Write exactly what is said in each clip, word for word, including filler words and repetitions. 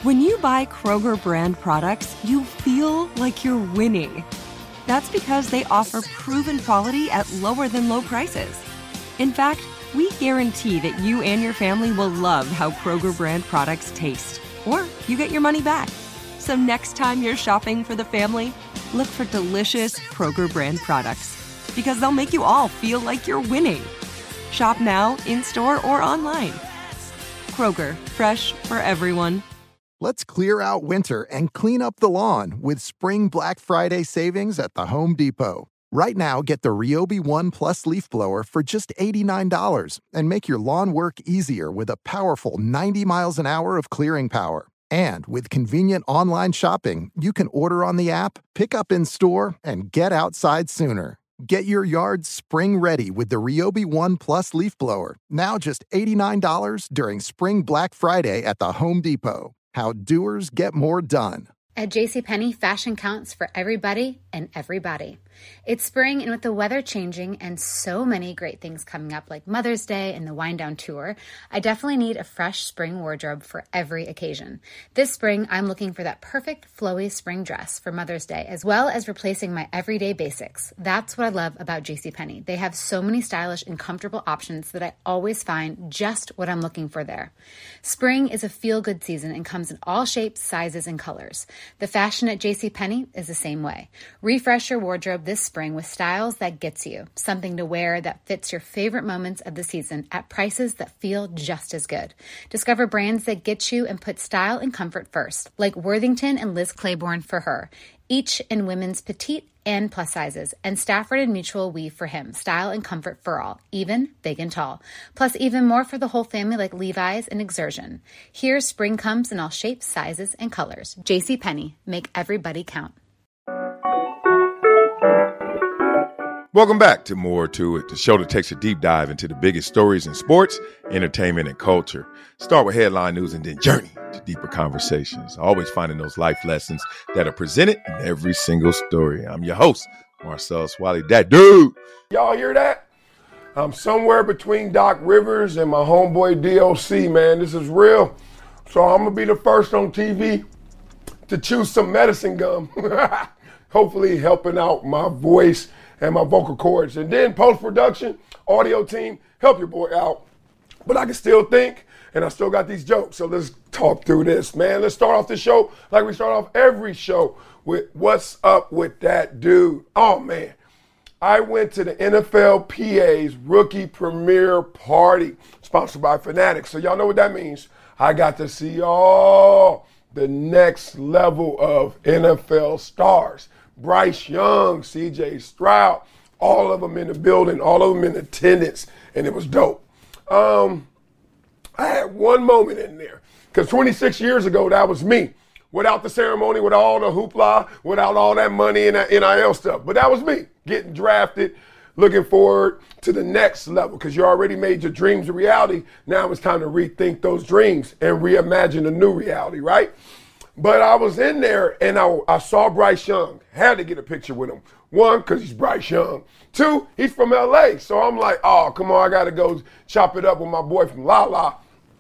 When you buy Kroger brand products, you feel like you're winning. That's because they offer proven quality at lower than low prices. In fact, we guarantee that you and your family will love how Kroger brand products taste, or you get your money back. So next time you're shopping for the family, look for delicious Kroger brand products, because they'll make you all feel like you're winning. Shop now, in-store, or online. Kroger, fresh for everyone. Let's clear out winter and clean up the lawn with spring Black Friday savings at the Home Depot. Right now, get the Ryobi One Plus leaf blower for just eighty-nine dollars and make your lawn work easier with a powerful ninety miles an hour of clearing power. And with convenient online shopping, you can order on the app, pick up in store, and get outside sooner. Get your yard spring ready with the Ryobi One Plus leaf blower, now just eighty-nine dollars during Spring Black Friday at the Home Depot. How doers get more done. At JCPenney, fashion counts for everybody and everybody. It's spring, and with the weather changing and so many great things coming up like Mother's Day and the Wind Down Tour, I definitely need a fresh spring wardrobe for every occasion. This spring, I'm looking for that perfect flowy spring dress for Mother's Day, as well as replacing my everyday basics. That's what I love about JCPenney. They have so many stylish and comfortable options that I always find just what I'm looking for there. Spring is a feel-good season and comes in all shapes, sizes, and colors. The fashion at JCPenney is the same way. Refresh your wardrobe this spring with styles that gets you, something to wear that fits your favorite moments of the season at prices that feel just as good. Discover brands that get you and put style and comfort first, like Worthington and Liz Claiborne for her, each in women's petite and plus sizes, and Stafford and Mutual weave for him, style and comfort for all, even big and tall. Plus even more for the whole family like Levi's and Exertion. Here, spring comes in all shapes, sizes, and colors. JCPenney, make everybody count. Welcome back to More to It, the show that takes a deep dive into the biggest stories in sports, entertainment, and culture. Start with headline news and then journey to deeper conversations. Always finding those life lessons that are presented in every single story. I'm your host, Marcel Swally. That dude. Y'all hear that? I'm somewhere between Doc Rivers and my homeboy D O C, man. This is real. So I'm going to be the first on T V to chew some medicine gum. Hopefully helping out my voice and my vocal cords. And then post-production, audio team, help your boy out. But I can still think, and I still got these jokes. So let's talk through this, man. Let's start off the show like we start off every show with what's up with that dude. Oh, man. I went to the N F L P A's Rookie Premiere Party, sponsored by Fanatics. So y'all know what that means. I got to see all the next level of N F L stars. Bryce Young, C J Stroud, all of them in the building, all of them in attendance, and it was dope. Um, I had one moment in there, because twenty-six years ago, that was me, without the ceremony, without all the hoopla, without all that money and that N I L stuff. But that was me, getting drafted, looking forward to the next level, because you already made your dreams a reality. Now it's time to rethink those dreams and reimagine a new reality, right? But I was in there, and I, I saw Bryce Young. Had to get a picture with him. One, because he's Bryce Young. Two, he's from L A. So I'm like, oh, come on, I got to go chop it up with my boy from La La.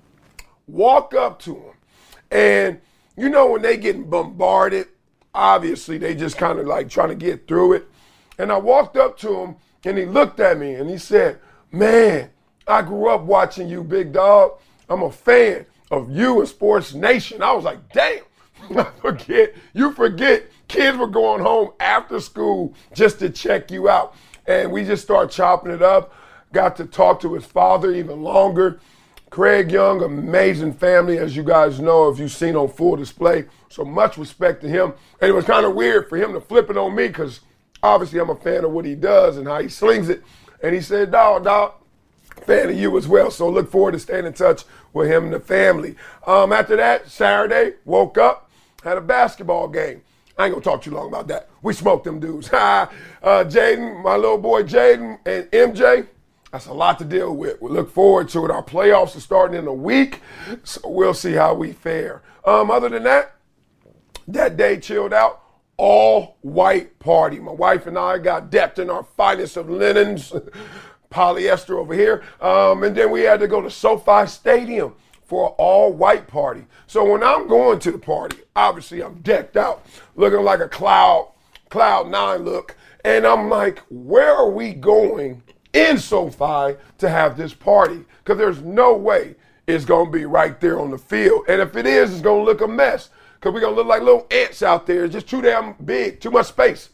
Walk up to him. And, you know, when they getting bombarded, obviously they just kind of like trying to get through it. And I walked up to him, and he looked at me, and he said, man, I grew up watching you, big dog. I'm a fan of you and Sports Nation. I was like, damn. I forget, you forget, kids were going home after school just to check you out. And we just started chopping it up, got to talk to his father even longer. Craig Young, amazing family, as you guys know, if you've seen on Full Display. So much respect to him. And it was kind of weird for him to flip it on me, because obviously I'm a fan of what he does and how he slings it. And he said, dog, dog, fan of you as well. So look forward to staying in touch with him and the family. Um, after that, Saturday, woke up, had a basketball game. I ain't gonna talk too long about that. We smoked them dudes. uh, Jaden, my little boy Jaden, and M J, that's a lot to deal with. We look forward to it. Our playoffs are starting in a week, so we'll see how we fare. Um, other than that, that day chilled out. All white party. My wife and I got decked in our finest of linens, polyester over here. Um, and then we had to go to SoFi Stadium for an all-white party. So when I'm going to the party, obviously I'm decked out, looking like a cloud, cloud nine look, and I'm like, where are we going in SoFi to have this party? Because there's no way it's going to be right there on the field. And if it is, it's going to look a mess because we're going to look like little ants out there. It's just too damn big, too much space.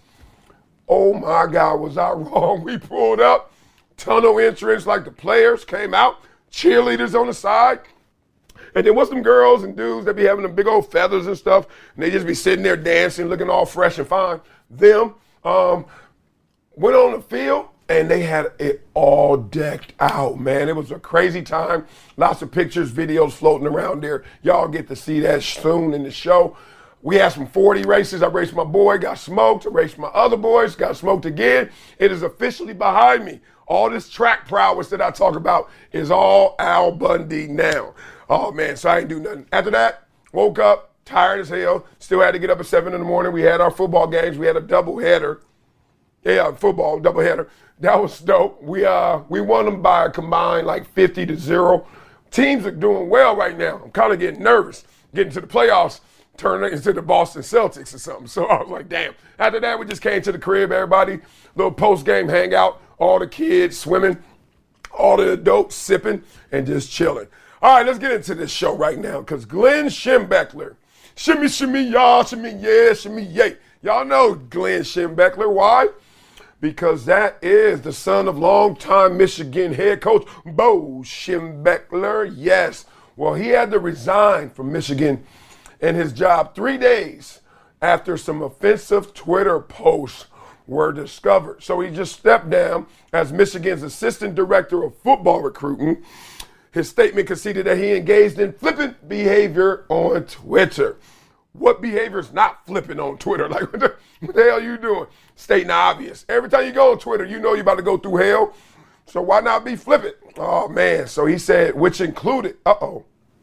Oh, my God, was I wrong? We pulled up, tunnel entrance like the players came out, cheerleaders on the side. And then what's them girls and dudes that be having them big old feathers and stuff, and they just be sitting there dancing, looking all fresh and fine. Them um, went on the field, and they had it all decked out, man. It was a crazy time. Lots of pictures, videos floating around there. Y'all get to see that soon in the show. We had some forty races. I raced my boy, got smoked. I raced my other boys, got smoked again. It is officially behind me. All this track prowess that I talk about is all Al Bundy now. Oh, man, so I ain't do nothing. After that, woke up, tired as hell. Still had to get up at seven in the morning. We had our football games. We had a doubleheader. Yeah, football, doubleheader. That was dope. We uh we won them by a combined like fifty to zero. Teams are doing well right now. I'm kind of getting nervous. Getting to the playoffs, turning into the Boston Celtics or something. So I was like, damn. After that, we just came to the crib, everybody. Little post-game hangout. All the kids swimming. All the adults sipping and just chilling. All right, let's get into this show right now because Glenn Schembechler. Shimmy, shimmy, y'all, shimmy, yeah, shimmy, yay. Y'all know Glenn Schembechler. Why? Because that is the son of longtime Michigan head coach Bo Schembechler. Yes. Well, he had to resign from Michigan and his job three days after some offensive Twitter posts were discovered. So he just stepped down as Michigan's assistant director of football recruiting. His statement conceded that he engaged in flippant behavior on Twitter. What behavior is not flipping on Twitter? Like, what the, what the hell are you doing? Stating the obvious. Every time you go on Twitter, you know you're about to go through hell. So why not be flippant? Oh, man. So he said, which included, uh-oh,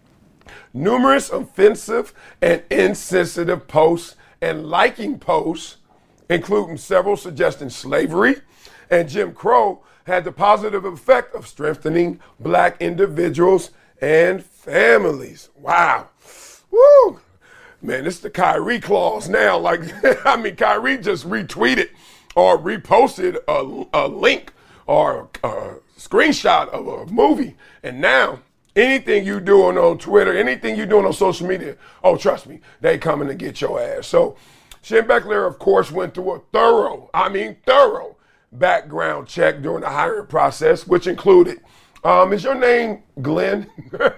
numerous offensive and insensitive posts and liking posts, including several suggesting slavery and Jim Crow, had the positive effect of strengthening black individuals and families. Wow. Woo. Man, this is the Kyrie clause now. Like, I mean, Kyrie just retweeted or reposted a, a link or a, a screenshot of a movie. And now, anything you doing on Twitter, anything you doing on social media, oh, trust me, they coming to get your ass. So, Schembechler, of course, went through a thorough, I mean thorough, background check during the hiring process, which included, um, is your name Glenn?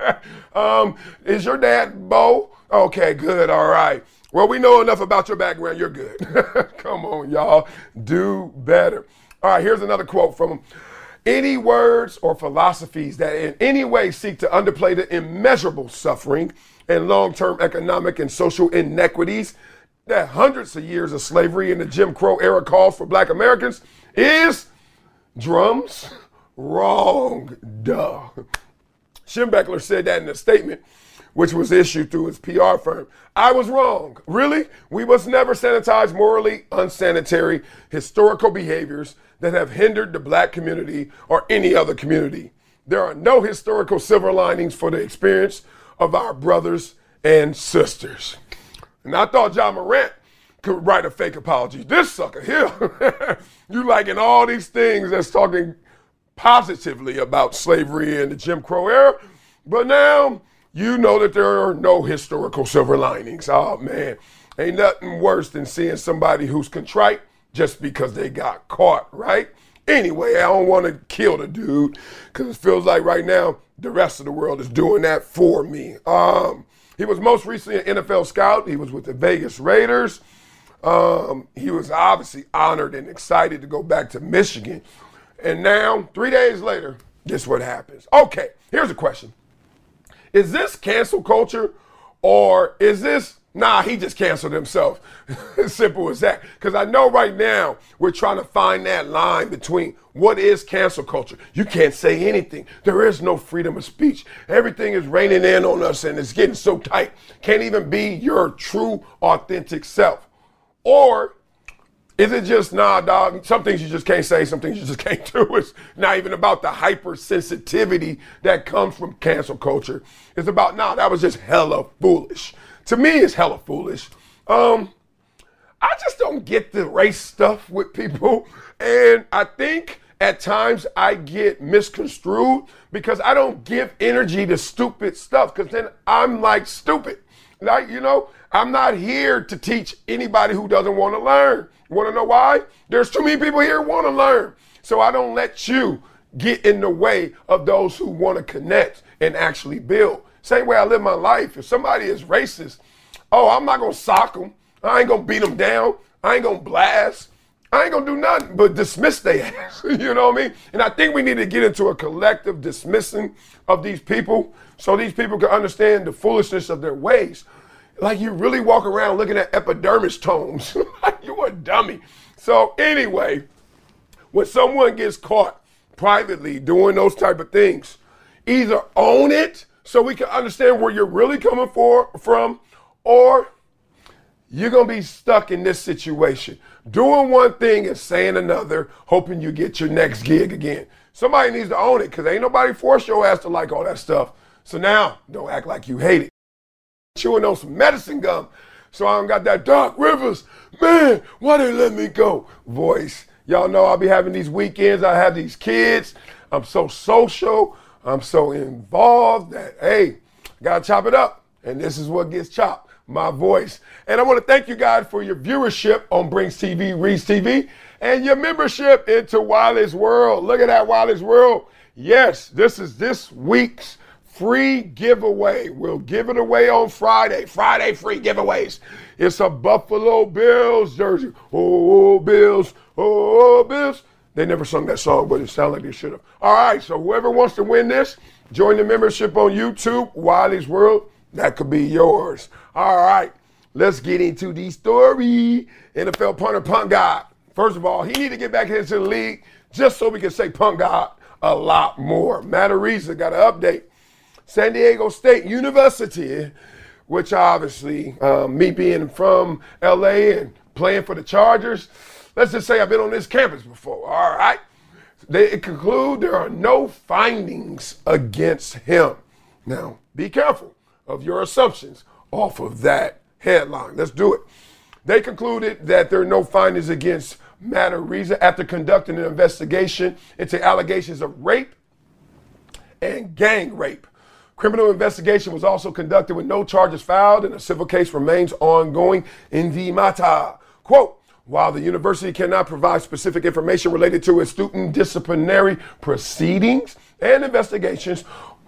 um, is your dad Bo? Okay, good, all right. Well, we know enough about your background, you're good. Come on, y'all, do better. All right, here's another quote from him. Any words or philosophies that in any way seek to underplay the immeasurable suffering and long-term economic and social inequities that hundreds of years of slavery in the Jim Crow era caused for black Americans is drums wrong. Duh. Schembechler said that in a statement which was issued through his P R firm. I was wrong. Really? We must never sanitize morally unsanitary historical behaviors that have hindered the black community or any other community. There are no historical silver linings for the experience of our brothers and sisters. And I thought John Morant could write a fake apology. This sucker here, you liking all these things that's talking positively about slavery and the Jim Crow era, but now you know that there are no historical silver linings. Oh, man, ain't nothing worse than seeing somebody who's contrite just because they got caught, right? Anyway, I don't want to kill the dude because it feels like right now the rest of the world is doing that for me. Um, he was most recently an N F L scout. He was with the Vegas Raiders. Um, he was obviously honored and excited to go back to Michigan. And now, three days later, this is what happens. Okay, here's a question. Is this cancel culture or is this, nah, he just canceled himself? As simple as that. Because I know right now we're trying to find that line between what is cancel culture. You can't say anything. There is no freedom of speech. Everything is raining in on us and it's getting so tight. Can't even be your true, authentic self. Or Is it just, nah, dog, some things you just can't say, some things you just can't do. It's not even about the hypersensitivity that comes from cancel culture. It's about, nah, that was just hella foolish. To me, it's hella foolish. Um, I just don't get the race stuff with people. And I think at times I get misconstrued because I don't give energy to stupid stuff because then I'm like stupid. Like, you know, I'm not here to teach anybody who doesn't want to learn. You want to know why? There's too many people here who want to learn. So I don't let you get in the way of those who want to connect and actually build. Same way I live my life. If somebody is racist, oh, I'm not going to sock them. I ain't going to beat them down. I ain't going to blast. I ain't going to do nothing but dismiss their ass. You know what I mean? And I think we need to get into a collective dismissing of these people so these people can understand the foolishness of their ways. Like you really walk around looking at epidermis tomes. Like you a dummy. So anyway, when someone gets caught privately doing those type of things, either own it so we can understand where you're really coming for, from, or you're going to be stuck in this situation, doing one thing and saying another, hoping you get your next gig again. Somebody needs to own it because ain't nobody forced your ass to like all that stuff. So now, don't act like you hate it. Chewing on some medicine gum. So I don't got that Doc Rivers, man, why they let me go voice. Y'all know I'll be having these weekends. I have these kids. I'm so social. I'm so involved that, hey, got to chop it up. And this is what gets chopped, my voice. And I want to thank you guys for your viewership on Brings T V, Reads T V, and your membership into Wiley's World. Look at that, Wiley's World. Yes, this is this week's free giveaway. We'll give it away on Friday. Friday free giveaways. It's a Buffalo Bills jersey. Oh, Bills. Oh, Bills. They never sung that song, but it sounded like they should have. All right, so whoever wants to win this, join the membership on YouTube, Wiley's World. That could be yours. All right, let's get into the story. N F L punter Punt God. First of all, he need to get back into the league just so we can say Punt God a lot more. Matt Ariza got an update. San Diego State University, which obviously, um, me being from L A and playing for the Chargers, let's just say I've been on this campus before, all right? They conclude there are no findings against him. Now, be careful of your assumptions off of that headline. Let's do it. They concluded that there are no findings against Matt Ariza after conducting an investigation into allegations of rape and gang rape. Criminal investigation was also conducted with no charges filed, and a civil case remains ongoing in the matter. Quote, while the university cannot provide specific information related to its student disciplinary proceedings and investigations,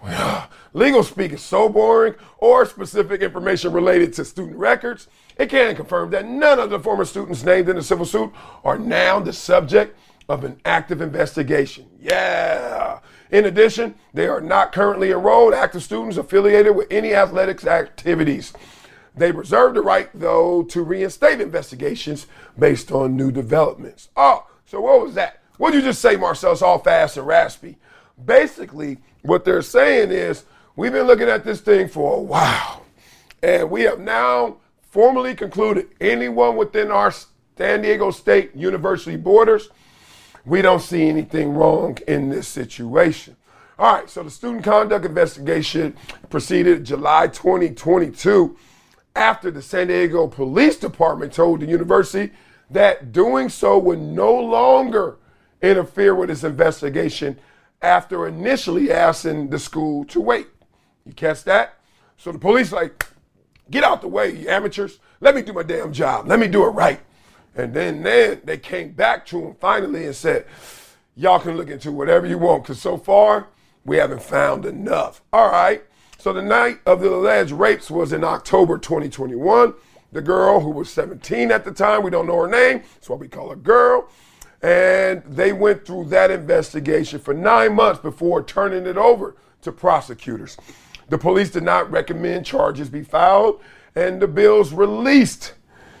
legal speak is so boring, or specific information related to student records, it can confirm that none of the former students named in the civil suit are now the subject of an active investigation. Yeah. In addition, they are not currently enrolled active students affiliated with any athletics activities. They reserve the right, though, to reinstate investigations based on new developments. Oh, so what was that? What did you just say, Marcel? It's all fast and raspy. Basically, what they're saying is we've been looking at this thing for a while, and we have now formally concluded anyone within our San Diego State University borders, we don't see anything wrong in this situation. All right, so the student conduct investigation proceeded July twenty twenty-two after the San Diego Police Department told the university that doing so would no longer interfere with its investigation after initially asking the school to wait. You catch that? So the police like, get out the way, you amateurs. Let me do my damn job. Let me do it right. And then, then they came back to him finally and said, y'all can look into whatever you want, because so far we haven't found enough. All right. So the night of the alleged rapes was in October twenty twenty-one. The girl, who was seventeen at the time, we don't know her name, that's why we call her girl. And they went through that investigation for nine months before turning it over to prosecutors. The police did not recommend charges be filed, and the Bills released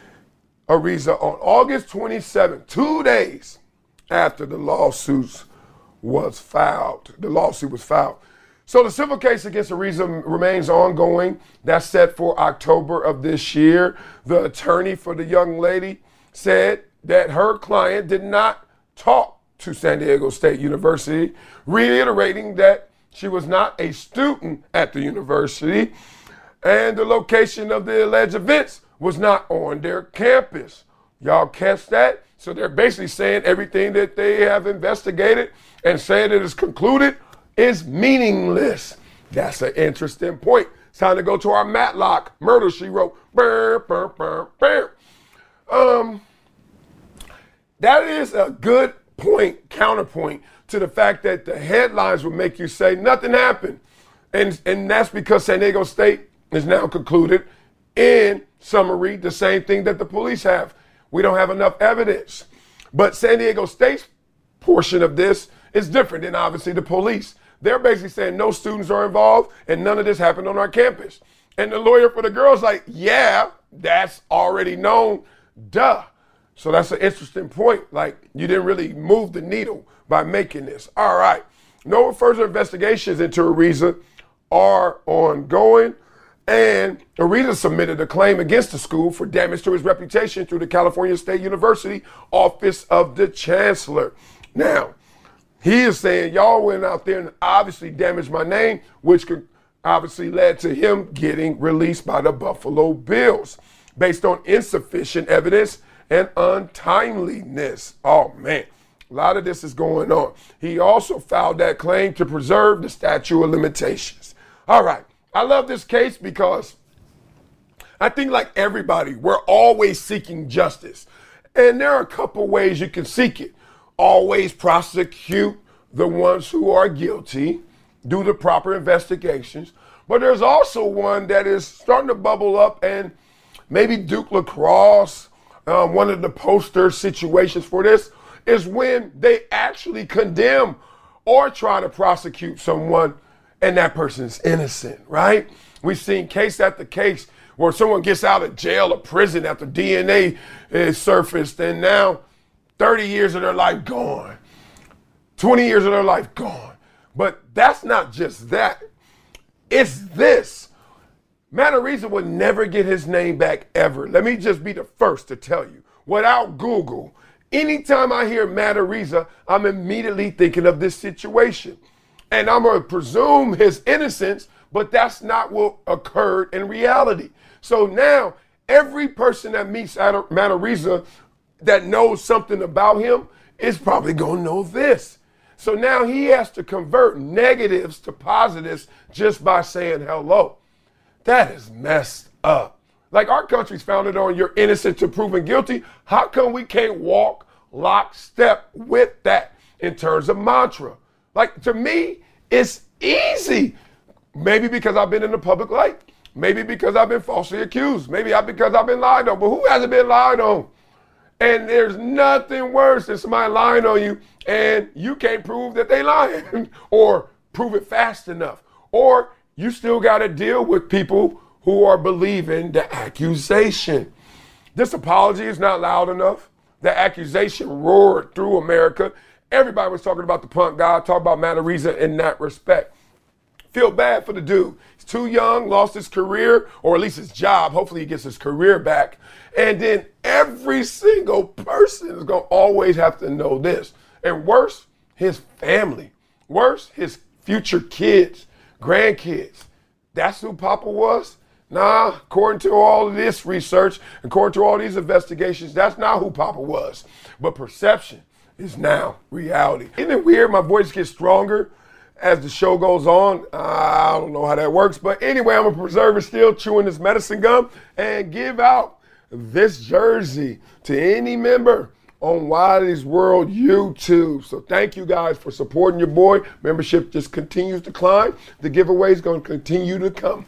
Ariza on August twenty-seventh, two days after the lawsuits was filed. The lawsuit was filed. So the civil case against Ariza remains ongoing. That's set for October of this year. The attorney for the young lady said that her client did not talk to San Diego State University, reiterating that she was not a student at the university and the location of the alleged events was not on their campus. Y'all catch that? So they're basically saying everything that they have investigated and saying it is concluded is meaningless. That's an interesting point. It's time to go to our Matlock murder, she wrote. Burr, burr, burr, burr. Um, that is a good point, counterpoint to the fact that the headlines would make you say nothing happened. And, and that's because San Diego State is now concluded in summary the same thing that the police have. We don't have enough evidence. But San Diego State's portion of this is different than obviously the police. They're basically saying no students are involved and none of this happened on our campus. And the lawyer for the girl's like, yeah, that's already known, duh. So that's an interesting point. Like, you didn't really move the needle by making this. All right. No further investigations into Ariza are ongoing. And Ariza submitted a claim against the school for damage to his reputation through the California State University Office of the Chancellor. Now, he is saying y'all went out there and obviously damaged my name, which could obviously led to him getting released by the Buffalo Bills based on insufficient evidence and untimeliness. Oh, man. A lot of this is going on. He also filed that claim to preserve the statute of limitations. All right. I love this case because I think like everybody, we're always seeking justice. And there are a couple ways you can seek it. Always prosecute the ones who are guilty, do the proper investigations. But there's also one that is starting to bubble up, and maybe Duke Lacrosse, um, one of the poster situations for this, is when they actually condemn or try to prosecute someone and that person's innocent, right? We've seen case after case where someone gets out of jail or prison after D N A is surfaced, and now thirty years of their life gone, twenty years of their life gone. But that's not just that. It's this. Matt Ariza would never get his name back ever. Let me just be the first to tell you. Without Google, anytime I hear Matt Ariza, I'm immediately thinking of this situation. And I'm going to presume his innocence, but that's not what occurred in reality. So now, every person that meets Matt Ariza that knows something about him is probably going to know this. So now he has to convert negatives to positives just by saying hello. That is messed up. Like, our country's founded on you're innocent to proven guilty. How come we can't walk lockstep with that in terms of mantra? Like, to me, it's easy. Maybe because I've been in the public light. Maybe because I've been falsely accused. Maybe because I've been lied on. But who hasn't been lied on? And there's nothing worse than somebody lying on you and you can't prove that they lying or prove it fast enough. Or you still got to deal with people who are believing the accusation. This apology is not loud enough. The accusation roared through America. Everybody was talking about the punk guy, talking about Matt Ariza in that respect. Feel bad for the dude. He's too young, lost his career, or at least his job. Hopefully he gets his career back. And then every single person is going to always have to know this. And worse, his family. Worse, his future kids, grandkids. That's who Papa was? Nah, according to all of this research, according to all these investigations, that's not who Papa was. But perception is now reality. Isn't it weird? My voice gets stronger as the show goes on. I don't know how that works. But anyway, I'm a preserver still chewing this medicine gum and give out this jersey to any member on Wiley's World YouTube. So thank you guys for supporting your boy. Membership just continues to climb. The giveaway is going to continue to come.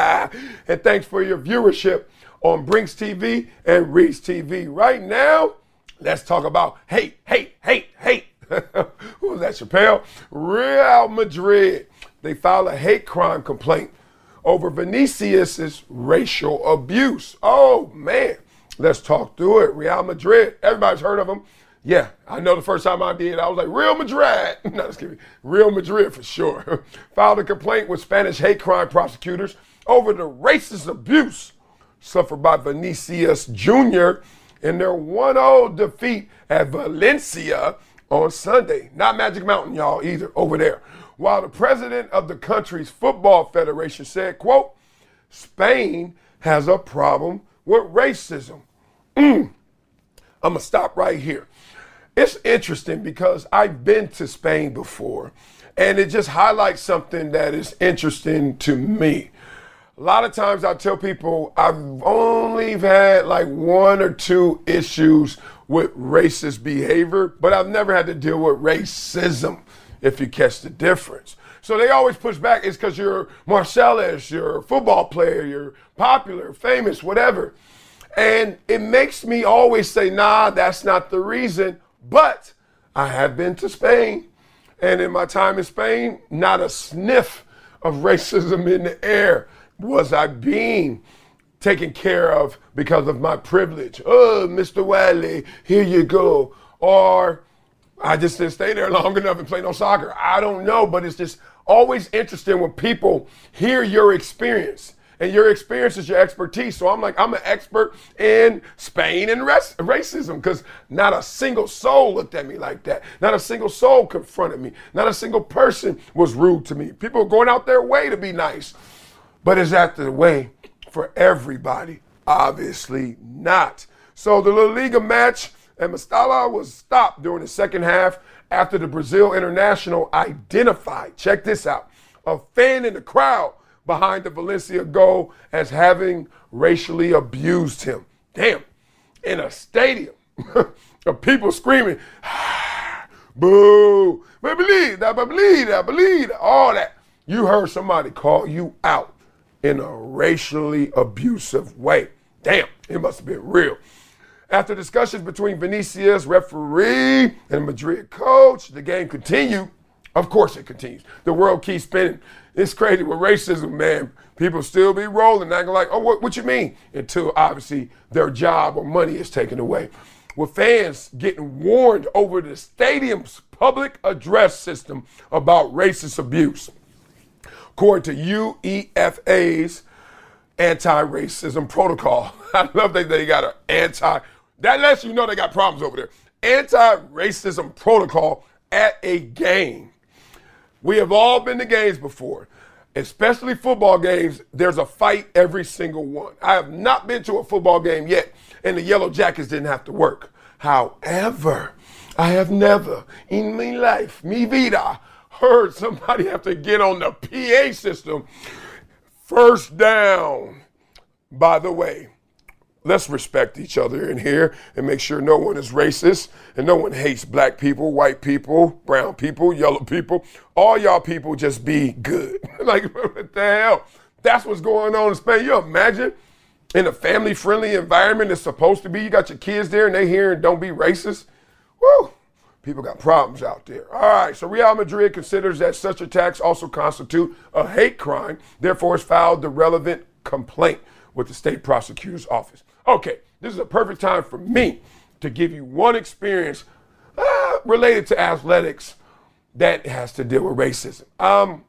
And thanks for your viewership on Brinks T V and Reach T V. Right now, let's talk about hate, hate, hate, hate. Who was that, Chappelle? Real Madrid. They filed a hate crime complaint over Vinicius's racial abuse. Oh, man. Let's talk through it. Real Madrid. Everybody's heard of them. Yeah, I know the first time I did, I was like, Real Madrid. No, just kidding. Real Madrid for sure. Filed a complaint with Spanish hate crime prosecutors over the racist abuse suffered by Vinicius Junior in their one oh defeat at Valencia on Sunday. Not Magic Mountain, y'all, either, over there. While the president of the country's football federation said, quote, Spain has a problem with racism. Mm. I'm going to stop right here. It's interesting because I've been to Spain before, and it just highlights something that is interesting to me. A lot of times I tell people I've only had like one or two issues with racist behavior, but I've never had to deal with racism, if you catch the difference. So they always push back. It's because you're Marcellus, you're a football player, you're popular, famous, whatever. And it makes me always say, nah, that's not the reason. But I have been to Spain. And in my time in Spain, not a sniff of racism in the air was I being taken care of because of my privilege. Oh, Mister Wiley, here you go. Or I just didn't stay there long enough and play no soccer. I don't know, but it's just always interesting when people hear your experience. And your experience is your expertise. So I'm like, I'm an expert in Spain and res- racism because not a single soul looked at me like that. Not a single soul confronted me. Not a single person was rude to me. People are going out their way to be nice. But is that the way for everybody? Obviously not. So the La Liga match at Mestalla was stopped during the second half after the Brazil international identified, check this out, a fan in the crowd behind the Valencia goal as having racially abused him. Damn, in a stadium of people screaming, ah, boo, I believe that, I believe that, I believe that, all that. You heard somebody call you out in a racially abusive way. Damn, it must have been real. After discussions between Vinicius, referee, and Madrid coach, the game continued. Of course it continues. The world keeps spinning. It's crazy with racism, man. People still be rolling, acting like, oh, what, what you mean? Until obviously their job or money is taken away. With fans getting warned over the stadium's public address system about racist abuse. According to U E F A's anti-racism protocol. I love that they got an anti, that lets you know they got problems over there. Anti-racism protocol at a game. We have all been to games before, especially football games. There's a fight every single one. I have not been to a football game yet, and the Yellow Jackets didn't have to work. However, I have never in my life, mi vida, heard somebody have to get on the P A system. First down. By the way, let's respect each other in here and make sure no one is racist and no one hates black people, white people, brown people, yellow people. All y'all people just be good. Like, what the hell? That's what's going on in Spain. You imagine in a family-friendly environment it's supposed to be. You got your kids there and they hear and don't be racist. Woo! People got problems out there. All right, so Real Madrid considers that such attacks also constitute a hate crime, therefore has filed the relevant complaint with the state prosecutor's office. Okay, this is a perfect time for me to give you one experience uh, related to athletics that has to deal with racism. Um,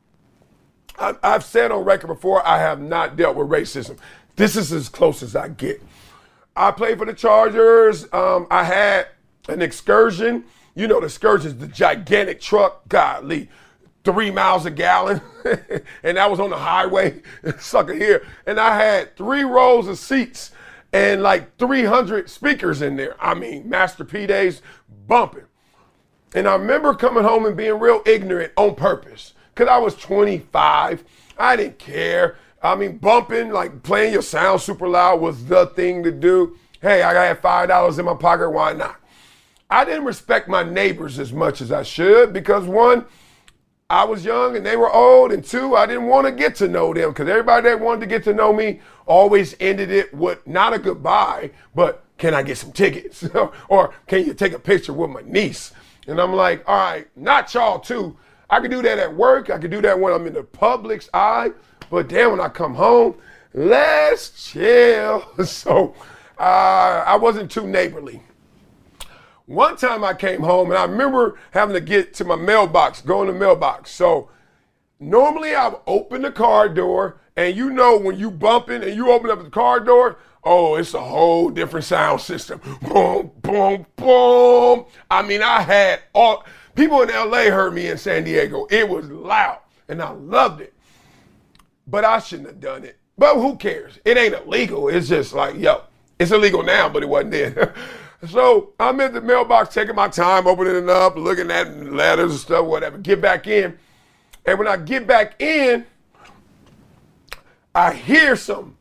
I, I've said on record before, I have not dealt with racism. This is as close as I get. I played for the Chargers. Um, I had an excursion. You know, the excursion is the gigantic truck, godly, three miles a gallon. And that was on the highway, sucker here. And I had three rows of seats and like three hundred speakers in there. I mean, Master P Days bumping. And I remember coming home and being real ignorant on purpose because I was twenty-five. I didn't care. I mean, bumping, like playing your sound super loud was the thing to do. Hey, I had five dollars in my pocket. Why not? I didn't respect my neighbors as much as I should because one, I was young and they were old, and two, I didn't want to get to know them because everybody that wanted to get to know me always ended it with not a goodbye, but can I get some tickets? Or can you take a picture with my niece? And I'm like, all right, not y'all too. I can do that at work. I can do that when I'm in the public's eye, but then when I come home, let's chill. So uh, I wasn't too neighborly. One time I came home and I remember having to get to my mailbox, go in the mailbox. So normally I would open the car door, and you know when you bumping and you open up the car door, Oh, it's a whole different sound system. Boom, boom, boom. I mean, I had all, people in L A heard me in San Diego. It was loud, and I loved it. But I shouldn't have done it. But who cares? It ain't illegal. It's just like, yo, it's illegal now, but it wasn't then. So I'm in the mailbox taking my time, opening it up, looking at letters and stuff, whatever, get back in. And when I get back in, I hear something.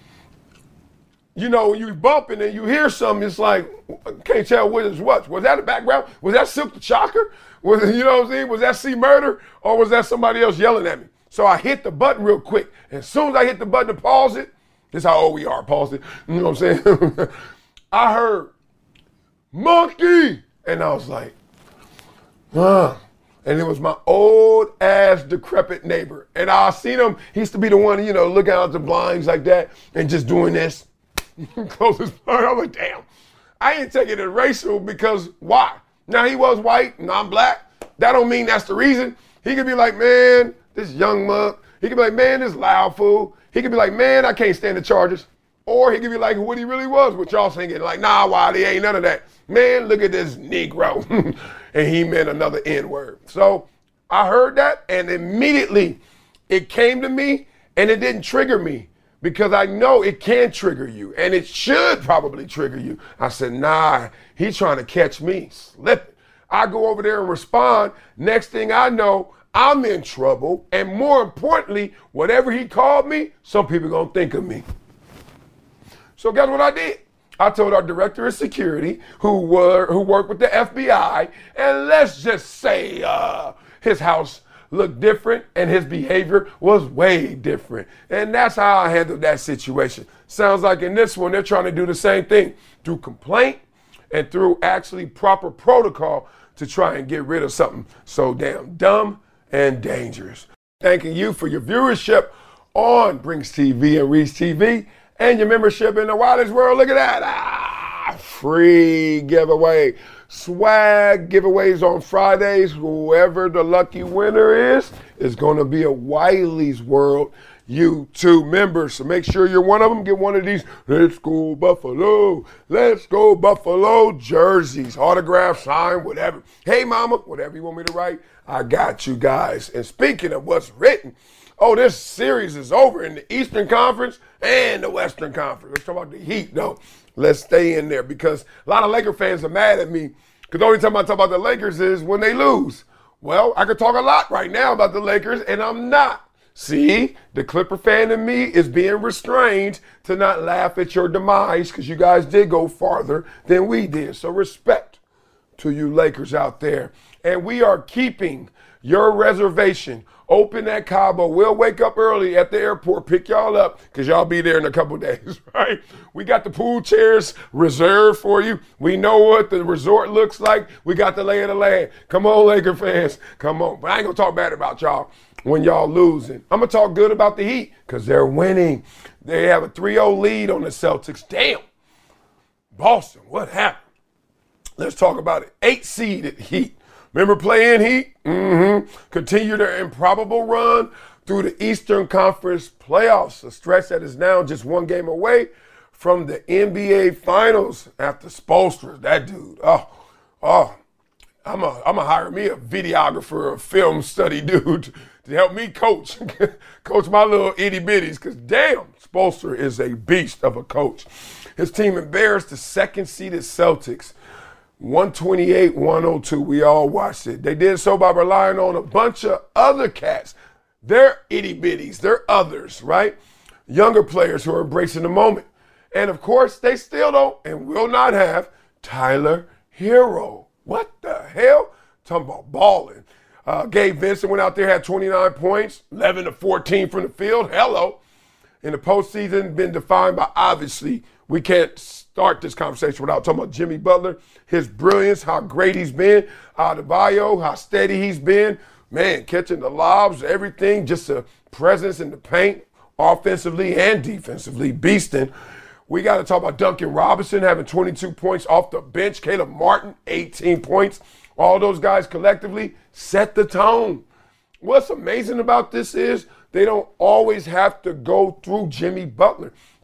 You know, when you bumping and you hear something, it's like, can't tell what is what. Was that the background? Was that Silk the Shocker? Was it, you know what I'm saying? Was that C Murder? Or was that somebody else yelling at me? So I hit the button real quick. And as soon as I hit the button to pause it, this is how old we are, pause it. You know what I'm saying? I heard, monkey! And I was like, huh. And it was my old ass decrepit neighbor. And I seen him, he used to be the one, you know, looking out the blinds like that and just doing this. Close his blind. I was like, damn. I ain't taking it racial because why? Now he was white and I'm black. That don't mean that's the reason. He could be like, man, this young mug. He could be like, man, this loud fool. He could be like, man, I can't stand the Chargers. Or he could be like what he really was, what y'all thinking, like, nah, Wiley, ain't none of that. Man, look at this Negro. And he meant another N-word. So I heard that, and immediately it came to me, and it didn't trigger me because I know it can trigger you, and it should probably trigger you. I said, nah, he's trying to catch me slipping. I go over there and respond. Next thing I know, I'm in trouble, and more importantly, whatever he called me, some people gonna think of me. So guess what I did? I told our director of security, who were who worked with the F B I, and let's just say uh, his house looked different and his behavior was way different. And that's how I handled that situation. Sounds like in this one, they're trying to do the same thing through complaint and through actually proper protocol to try and get rid of something so damn dumb and dangerous. Thanking you for your viewership on Brinks T V and Reese T V. And your membership in the Wireless World. Look at that. Ah, free giveaway. Swag giveaways on Fridays. Whoever the lucky winner is, is going to be a Wiley's World YouTube member. So make sure you're one of them. Get one of these Let's Go Buffalo, Let's Go Buffalo jerseys. Autograph, sign, whatever. Hey, mama, whatever you want me to write, I got you guys. And speaking of what's written, oh, this series is over in the Eastern Conference and the Western Conference. Let's talk about the Heat, though. Let's stay in there because a lot of Laker fans are mad at me because the only time I talk about the Lakers is when they lose. Well, I could talk a lot right now about the Lakers, and I'm not. See, the Clipper fan in me is being restrained to not laugh at your demise because you guys did go farther than we did. So respect to you Lakers out there. And we are keeping your reservation open at Cabo. We'll wake up early at the airport, pick y'all up, because y'all be there in a couple days, right? We got the pool chairs reserved for you. We know what the resort looks like. We got the lay of the land. Come on, Laker fans. Come on. But I ain't going to talk bad about y'all when y'all losing. I'm going to talk good about the Heat because they're winning. They have a three oh lead on the Celtics. Damn. Boston, what happened? Let's talk about it. Eight-seeded Heat. Remember playing Heat? Mm-hmm. Continue their improbable run through the Eastern Conference playoffs, a stretch that is now just one game away from the N B A Finals after Spoelstra. That dude, oh, oh, I'm a, I'm gonna hire me a videographer, a film study dude to help me coach, coach my little itty bitties, because damn, Spoelstra is a beast of a coach. His team embarrassed the second-seeded Celtics, one twenty-eight one oh two. We all watched it. They did so by relying on a bunch of other cats. They're itty bitties. They're others, right? Younger players who are embracing the moment. And of course, they still don't and will not have Tyler Hero. What the hell? Talking about balling. Uh, Gabe Vincent went out there, had twenty-nine points, eleven to fourteen from the field. Hello. In the postseason, been defined by, obviously, we can't start this conversation without talking about Jimmy Butler, his brilliance, how great he's been, Adebayo, how steady he's been. Man, catching the lobs, everything, just a presence in the paint, offensively and defensively, beasting. We got to talk about Duncan Robinson having twenty-two points off the bench. Caleb Martin, eighteen points. All those guys collectively set the tone. What's amazing about this is they don't always have to go through Jimmy Butler.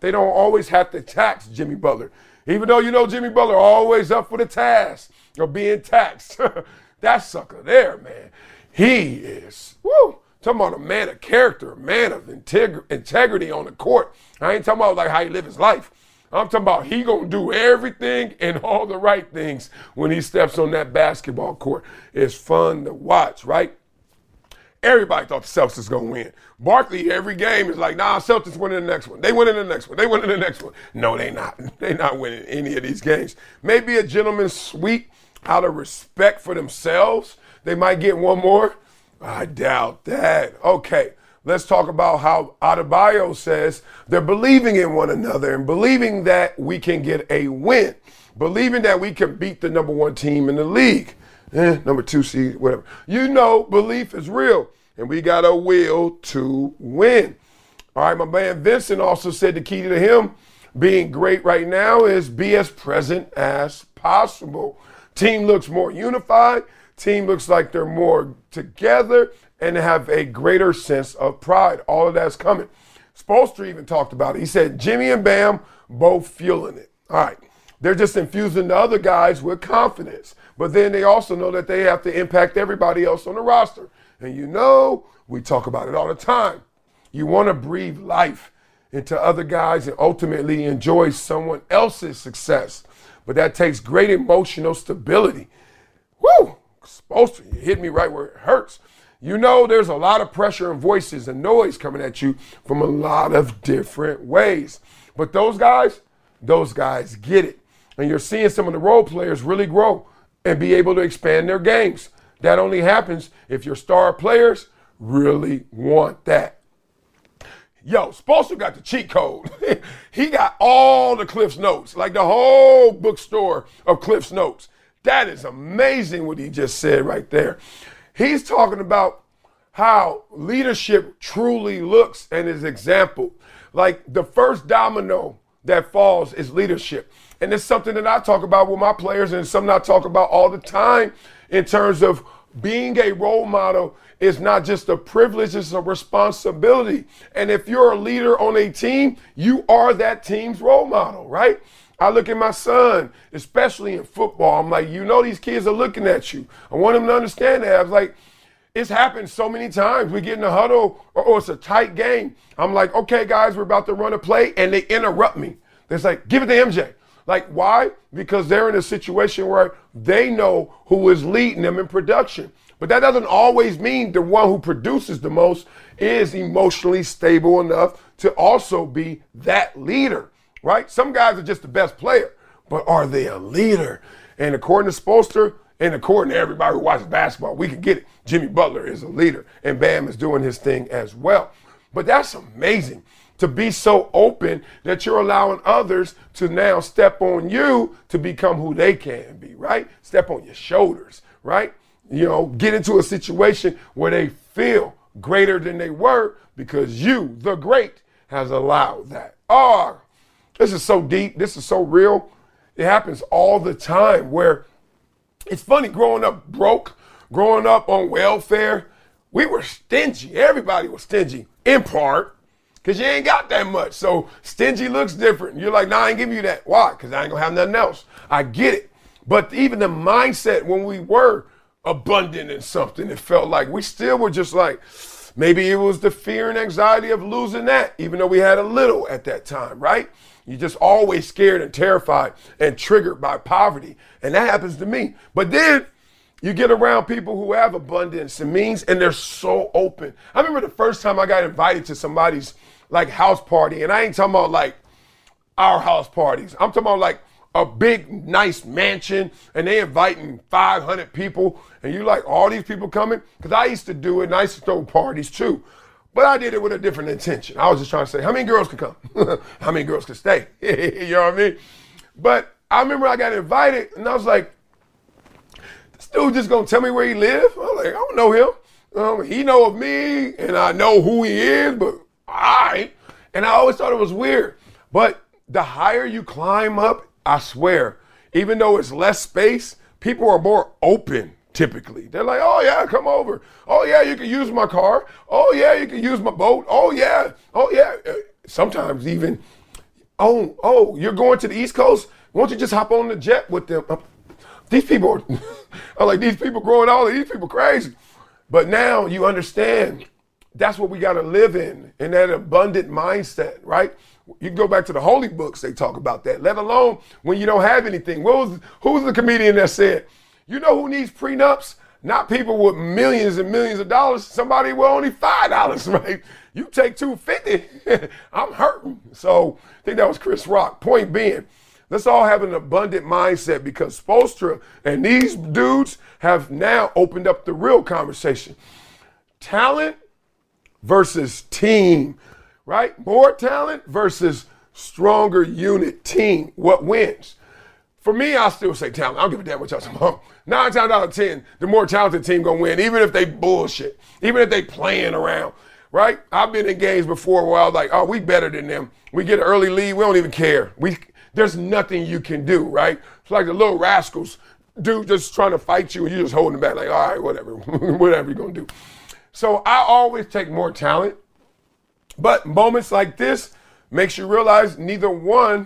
they don't always have to tax Jimmy Butler. Even though you know Jimmy Butler always up for the task of being taxed. That sucker there, man. He is, woo, talking about a man of character, a man of integ- integrity on the court. I ain't talking about like how he live his life. I'm talking about he gonna do everything and all the right things when he steps on that basketball court. It's fun to watch, right? Everybody thought the Celtics was gonna win. Barkley, every game is like, nah, Celtics winning the next one. They winning the next one. They winning the next one. No, they not. They not winning any of these games. Maybe a gentleman's sweep out of respect for themselves. They might get one more. I doubt that. Okay. Let's talk about how Adebayo says they're believing in one another and believing that we can get a win, believing that we can beat the number one team in the league, eh, number two seed, whatever. You know, belief is real, and we got a will to win. All right, my man Vincent also said the key to him being great right now is be as present as possible. Team looks more unified. Team looks like they're more together and have a greater sense of pride. All of that's coming. Spoelstra even talked about it. He said Jimmy and Bam both fueling it. All right. They're just infusing the other guys with confidence. But then they also know that they have to impact everybody else on the roster. And you know, we talk about it all the time. You want to breathe life into other guys and ultimately enjoy someone else's success. But that takes great emotional stability. Woo! Spoelstra, you hit me right where it hurts. You know there's a lot of pressure and voices and noise coming at you from a lot of different ways. But those guys, those guys get it. And you're seeing some of the role players really grow and be able to expand their games. That only happens if your star players really want that. Yo, Spoelstra got the cheat code. He got all the Cliff's Notes, like the whole bookstore of Cliff's Notes. That is amazing what he just said right there. He's talking about how leadership truly looks and is example. Like the first domino that falls is leadership. And it's something that I talk about with my players, and it's something I talk about all the time in terms of being a role model is not just a privilege, it's a responsibility. And if you're a leader on a team, you are that team's role model, right? I look at my son, especially in football. I'm like, you know, these kids are looking at you. I want them to understand that. I was like, it's happened so many times. We get in a huddle or, or it's a tight game. I'm like, okay, guys, we're about to run a play, and they interrupt me. They're like, give it to M J. Like, why? Because they're in a situation where they know who is leading them in production. But that doesn't always mean the one who produces the most is emotionally stable enough to also be that leader, right? Some guys are just the best player, but are they a leader? And according to Spoelstra, and according to everybody who watches basketball, we can get it. Jimmy Butler is a leader, and Bam is doing his thing as well. But that's amazing to be so open that you're allowing others to now step on you to become who they can be, right? Step on your shoulders, right? You know, get into a situation where they feel greater than they were because you, the great, has allowed that. Oh, this is so deep. This is so real. It happens all the time where it's funny growing up broke, growing up on welfare. We were stingy. Everybody was stingy in part because you ain't got that much. So stingy looks different. You're like, nah, I ain't giving you that. Why? Because I ain't going to have nothing else. I get it. But even the mindset when we were abundant in something, it felt like we still were just like, maybe it was the fear and anxiety of losing that, even though we had a little at that time, right? You're just always scared and terrified and triggered by poverty. And that happens to me. But then you get around people who have abundance and means, and they're so open. I remember the first time I got invited to somebody's like house party, and I ain't talking about like our house parties. I'm talking about like a big, nice mansion, and they inviting five hundred people, and you like, all these people coming? Because I used to do it, and I used to throw parties too. But I did it with a different intention. I was just trying to say, how many girls could come? How many girls could stay? You know what I mean? But I remember I got invited, and I was like, this dude just gonna tell me where he lives? I was like, I don't know him. Um, he know of me, and I know who he is, but all right. And I always thought it was weird. But the higher you climb up, I swear, even though it's less space, people are more open typically. They're like, oh yeah, come over. Oh yeah, you can use my car. Oh yeah, you can use my boat. Oh yeah. Oh yeah. Sometimes even Oh, oh, you're going to the East Coast? Why don't you just hop on the jet with them? Uh, these people are, I'm like, these people growing all of these people crazy. But now you understand that's what we got to live in, in that abundant mindset, right? You can go back to the holy books, they talk about that, let alone when you don't have anything. What was, who was the comedian that said, you know who needs prenups? Not people with millions and millions of dollars, somebody with only five dollars, right? You take two hundred fifty dollars, I'm hurting. So I think that was Chris Rock. Point being, let's all have an abundant mindset, because Spoelstra and these dudes have now opened up the real conversation. Talent versus team, right? More talent versus stronger unit team. What wins? For me, I still say talent. I don't give a damn what y'all talking about. Nine times out of ten, the more talented team gonna win, even if they bullshit, even if they playing around, right? I've been in games before where I was like, oh, we better than them. We get an early lead, we don't even care. We There's nothing you can do, right? It's like the little rascals, dude just trying to fight you and you just holding back like, all right, whatever, whatever you're gonna do. So I always take more talent, but moments like this makes you realize neither one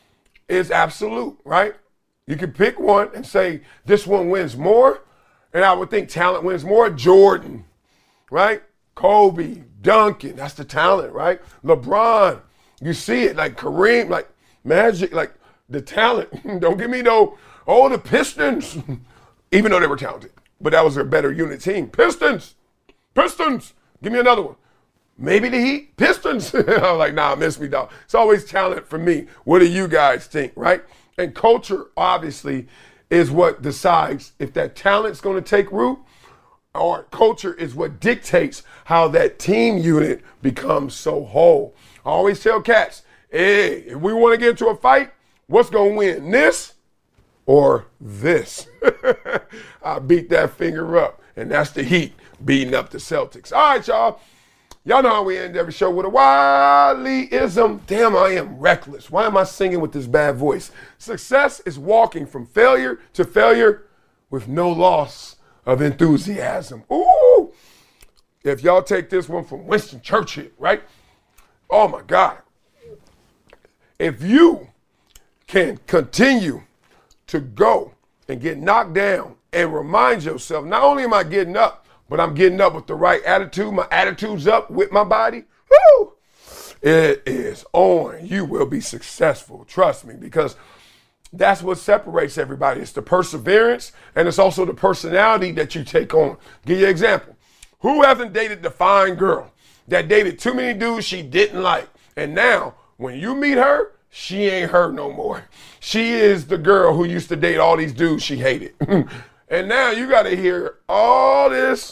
is absolute, right? You can pick one and say this one wins more, and I would think talent wins more. Jordan, right? Kobe, Duncan, that's the talent, right? LeBron, you see it, like Kareem, like Magic, like the talent. Don't give me no, oh, the Pistons, even though they were talented, but that was their better unit team. Pistons, Pistons, give me another one. Maybe the Heat, Pistons. I'm like, nah, miss me, dog. It's always talent for me. What do you guys think, right? And culture, obviously, is what decides if that talent's going to take root, or culture is what dictates how that team unit becomes so whole. I always tell cats, hey, if we want to get into a fight, what's going to win, this or this? I beat that finger up, and that's the Heat beating up the Celtics. All right, y'all. Y'all know how we end every show with a Wiley-ism. Damn, I am reckless. Why am I singing with this bad voice? Success is walking from failure to failure with no loss of enthusiasm. Ooh! If y'all take this one from Winston Churchill, right? Oh, my God. If you can continue to go and get knocked down and remind yourself, not only am I getting up, but I'm getting up with the right attitude. My attitude's up with my body. Woo! It is on. You will be successful. Trust me, because that's what separates everybody. It's the perseverance, and it's also the personality that you take on. Give you an example. Who hasn't dated the fine girl that dated too many dudes she didn't like? And now, when you meet her, she ain't her no more. She is the girl who used to date all these dudes she hated. And now you got to hear all this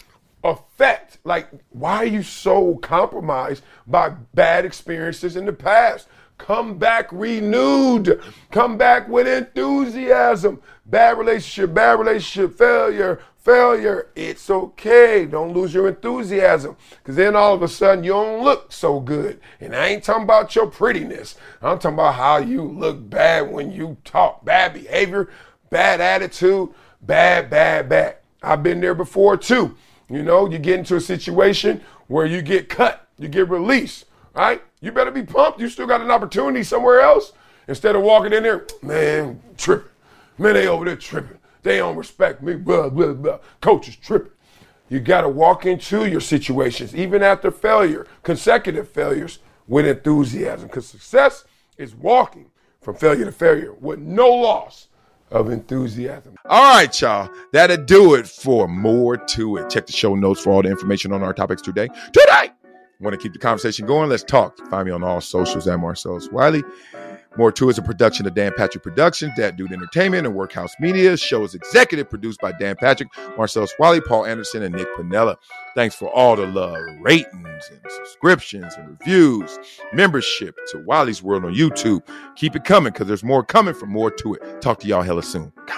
effect. Like, why are you so compromised by bad experiences in the past? Come back renewed. Come back with enthusiasm. Bad relationship, bad relationship, failure, failure. It's okay. Don't lose your enthusiasm, because then all of a sudden you don't look so good. And I ain't talking about your prettiness. I'm talking about how you look bad when you talk. Bad behavior, bad attitude. Bad, bad, bad. I've been there before too. You know, you get into a situation where you get cut, you get released, right? You better be pumped. You still got an opportunity somewhere else. Instead of walking in there, man, tripping. Man, they over there tripping. They don't respect me, blah, blah, blah. Coach is tripping. You got to walk into your situations, even after failure, consecutive failures, with enthusiasm, because success is walking from failure to failure with no loss of enthusiasm. All right, y'all. That'll do it for More To It. Check the show notes for all the information on our topics today. Today! Want to keep the conversation going? Let's talk. Find me on all socials at Marcellus Wiley. More To It is a production of Dan Patrick Productions, Dat Dude Entertainment, and Workhouse Media. The show is executive produced by Dan Patrick, Marcellus Wiley, Paul Anderson, and Nick Piniella. Thanks for all the love, ratings, and subscriptions, and reviews, membership to Wiley's World on YouTube. Keep it coming, because there's more coming from More To It. Talk to y'all hella soon. Go.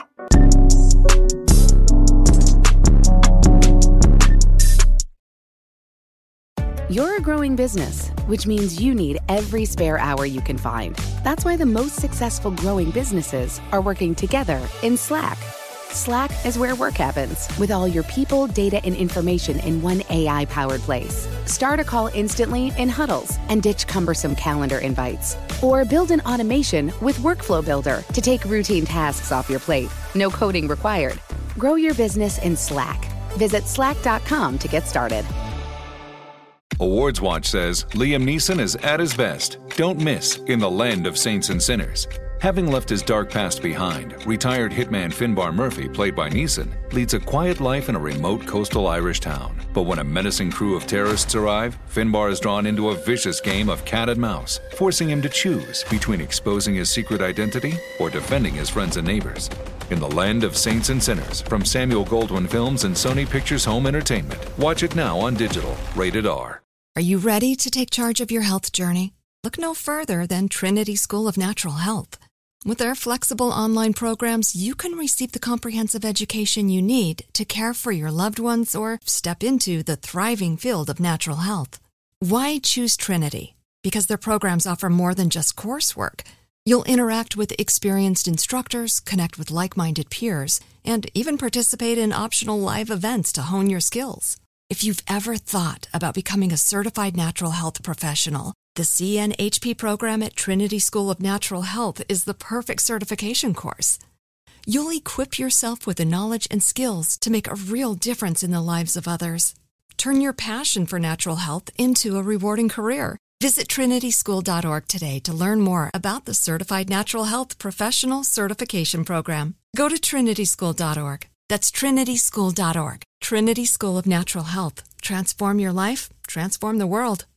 You're a growing business, which means you need every spare hour you can find. That's why the most successful growing businesses are working together in Slack. Slack is where work happens, with all your people, data, and information in one A I-powered place. Start a call instantly in huddles and ditch cumbersome calendar invites. Or build an automation with Workflow Builder to take routine tasks off your plate. No coding required. Grow your business in Slack. Visit slack dot com to get started. Awards Watch says Liam Neeson is at his best. Don't miss In the Land of Saints and Sinners. Having left his dark past behind, retired hitman Finbar Murphy, played by Neeson, leads a quiet life in a remote coastal Irish town. But when a menacing crew of terrorists arrive, Finbar is drawn into a vicious game of cat and mouse, forcing him to choose between exposing his secret identity or defending his friends and neighbors. In the Land of Saints and Sinners, from Samuel Goldwyn Films and Sony Pictures Home Entertainment. Watch it now on digital. Rated R. Are you ready to take charge of your health journey? Look no further than Trinity School of Natural Health. With their flexible online programs, you can receive the comprehensive education you need to care for your loved ones or step into the thriving field of natural health. Why choose Trinity? Because their programs offer more than just coursework. You'll interact with experienced instructors, connect with like-minded peers, and even participate in optional live events to hone your skills. If you've ever thought about becoming a certified natural health professional, the C N H P program at Trinity School of Natural Health is the perfect certification course. You'll equip yourself with the knowledge and skills to make a real difference in the lives of others. Turn your passion for natural health into a rewarding career. Visit trinity school dot org today to learn more about the Certified Natural Health Professional Certification Program. Go to trinity school dot org. That's trinity school dot org. Trinity School of Natural Health. Transform your life, transform the world.